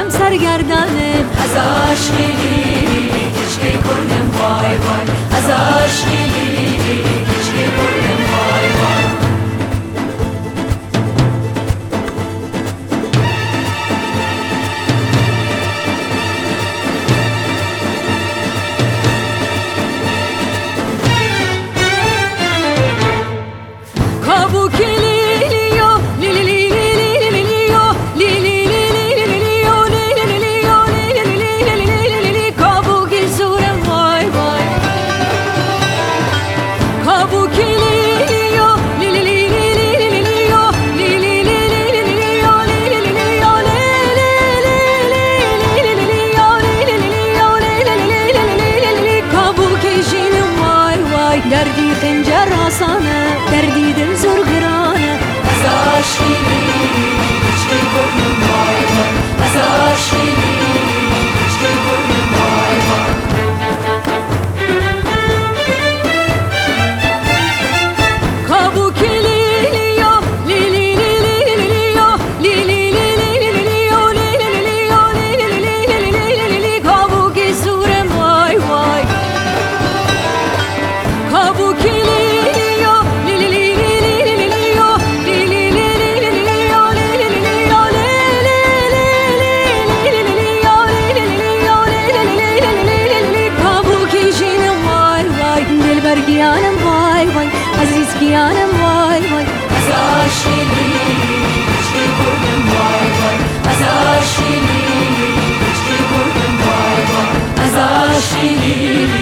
دلم سرگردانه از عشقی لیلی کشکی کنم وای وای از عشقی لیلی کشکی کنم وای وای دردی خنجر آسانه دردی دل زور گرانه از عشقی لیلی کشکی کنم وای وای از عشقی لیلی کشکی کنم وای وای کابوکی لیلیو لیلی لیلی لیلیو لیلی لیلی لیلیو لیلی لیلی لیلی کابوکی سورم وای وای کابوکی لیلیو لیلی لیلی لیلیو لیلی لیلی لیلیو لیلی کابوکی جینم وای وای دلبر گیانم وای وای عزیز گیانم وای وای از عشقی لیلی کشکی کنم وای وای از عشقی لیلی کشکی کنم وای وای از عشقی لیلی